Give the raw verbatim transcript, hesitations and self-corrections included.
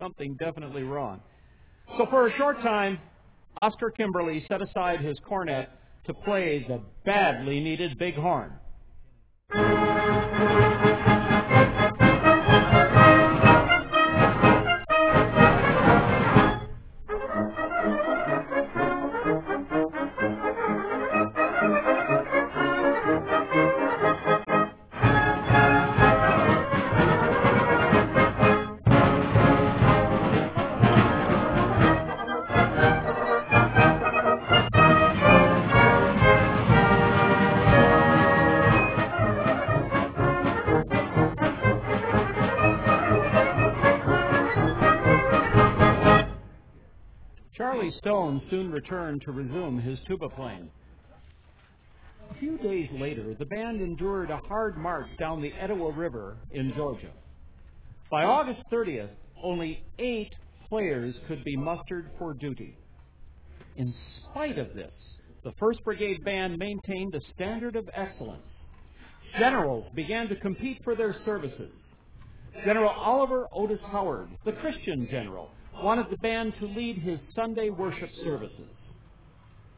something definitely wrong. So for a short time, Oscar Kimberly set aside his cornet to play the badly needed big horn. Charlie Stone soon returned to resume his tuba playing. A few days later, the band endured a hard march down the Etowah River in Georgia. By August thirtieth, only eight players could be mustered for duty. In spite of this, the first Brigade Band maintained a standard of excellence. Generals began to compete for their services. General Oliver Otis Howard, the Christian general, wanted the band to lead his Sunday worship services.